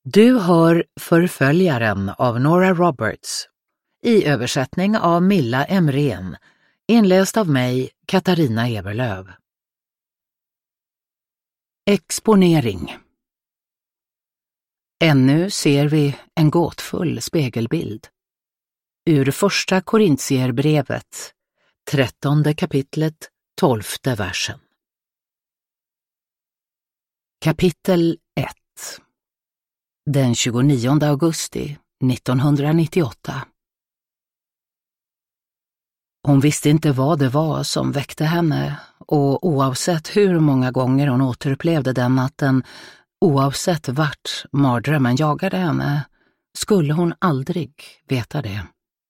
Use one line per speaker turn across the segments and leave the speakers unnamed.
Du hör Förföljaren av Nora Roberts, i översättning av Milla Emrén, inläst av mig, Katarina Eberlöf. Exponering. Ännu ser vi en gåtfull spegelbild. Ur första Korintierbrevet, 13 kapitlet, 12:e versen. Kapitel 1. Den 29 augusti 1998. Hon visste inte vad det var som väckte henne, och oavsett hur många gånger hon återupplevde den natten, oavsett vart mardrömmen jagade henne, skulle hon aldrig veta det.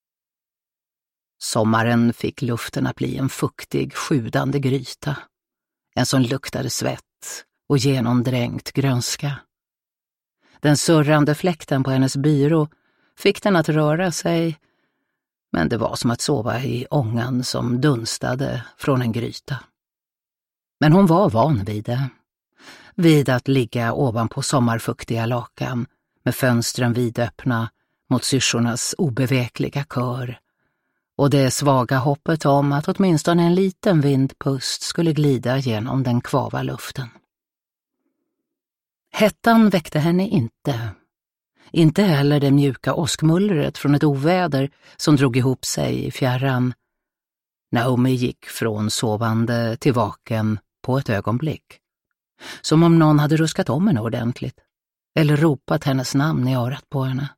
Sommaren fick luften att bli en fuktig, sjudande gryta, en som luktade svett och genomdränkt grönska. Den surrande fläkten på hennes byrå fick den att röra sig, men det var som att sova i ångan som dunstade från en gryta. Men hon var van vid det. Vid att ligga ovanpå sommarfuktiga lakan med fönstren vidöppna mot syrsornas obevekliga kör och det svaga hoppet om att åtminstone en liten vindpust skulle glida genom den kvava luften. Hettan väckte henne inte heller det mjuka åskmullret från ett oväder som drog ihop sig i fjärran. Naomi gick från sovande till vaken på ett ögonblick, som om någon hade ruskat om henne ordentligt eller ropat hennes namn i örat på henne.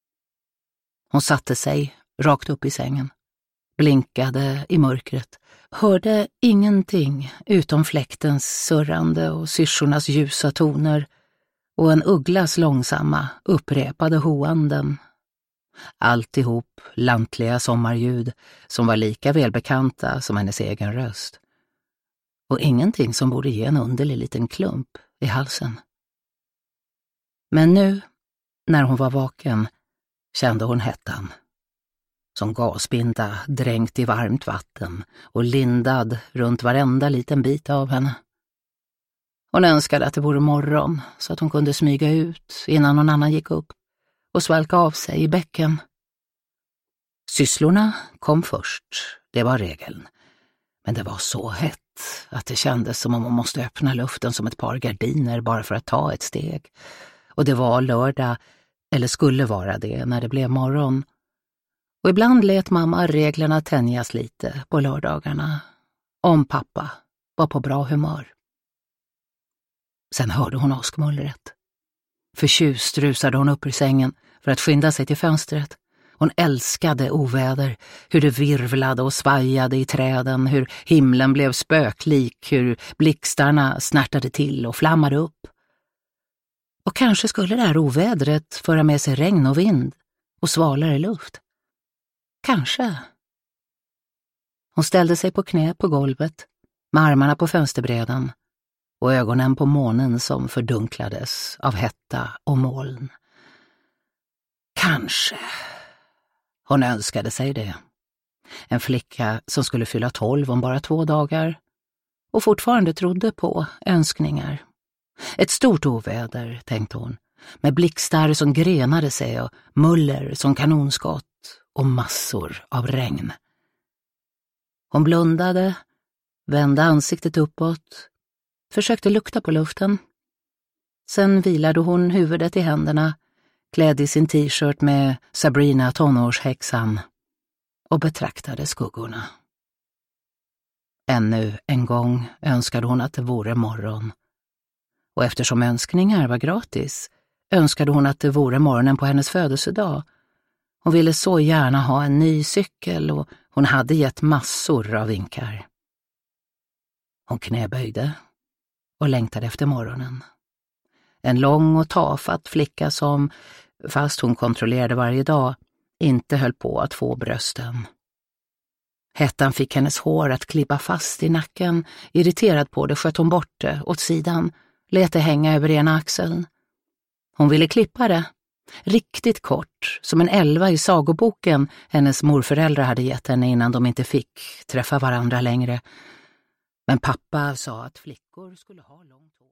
Hon satte sig rakt upp i sängen, blinkade i mörkret, hörde ingenting utom fläktens surrande och syrsornas ljusa toner och en ugglas långsamma, upprepade hoanden. Alltihop lantliga sommarljud som var lika välbekanta som hennes egen röst. Och ingenting som borde ge en underlig liten klump i halsen. Men nu, när hon var vaken, kände hon hettan. Som gasbinda dränkt i varmt vatten och lindad runt varenda liten bit av henne. Hon önskade att det vore morgon så att hon kunde smyga ut innan någon annan gick upp och svalka av sig i bäcken. Sysslorna kom först, det var regeln. Men det var så hett att det kändes som om man måste öppna luften som ett par gardiner bara för att ta ett steg. Och det var lördag, eller skulle vara det när det blev morgon. Och ibland lät mamma reglerna tänjas lite på lördagarna, om pappa var på bra humör. Sen hörde hon åskmullret. Förtjust rusade hon upp ur sängen för att skynda sig till fönstret. Hon älskade oväder, hur det virvlade och svajade i träden, hur himlen blev spöklik, hur blixtarna snärtade till och flammade upp. Och kanske skulle det här ovädret föra med sig regn och vind och svalare luft. Kanske. Hon ställde sig på knä på golvet, med armarna på fönsterbrädan och ögonen på månen som fördunklades av hetta och moln. Kanske. Hon önskade sig det. En flicka som skulle fylla 12 om bara 2 dagar och fortfarande trodde på önskningar. Ett stort oväder, tänkte hon, med blixtar som grenade sig och muller som kanonskott och massor av regn. Hon blundade, vände ansiktet uppåt, försökte lukta på luften. Sen vilade hon huvudet i händerna, klädd i sin t-shirt med Sabrina tonårshäxan, och betraktade skuggorna. Ännu en gång önskade hon att det vore morgon. Och eftersom önskningar var gratis, önskade hon att det vore morgonen på hennes födelsedag. Hon ville så gärna ha en ny cykel och hon hade gett massor av vinkar. Hon knäböjde och längtade efter morgonen. En lång och tafatt flicka som, fast hon kontrollerade varje dag, inte höll på att få brösten. Hettan fick hennes hår att klibba fast i nacken. Irriterad på det sköt hon bort det åt sidan, lät det hänga över ena axeln. Hon ville klippa det, riktigt kort, som en 11 i sagoboken hennes morföräldrar hade gett henne innan de inte fick träffa varandra längre. Men pappa sa att flickor skulle ha långt hår.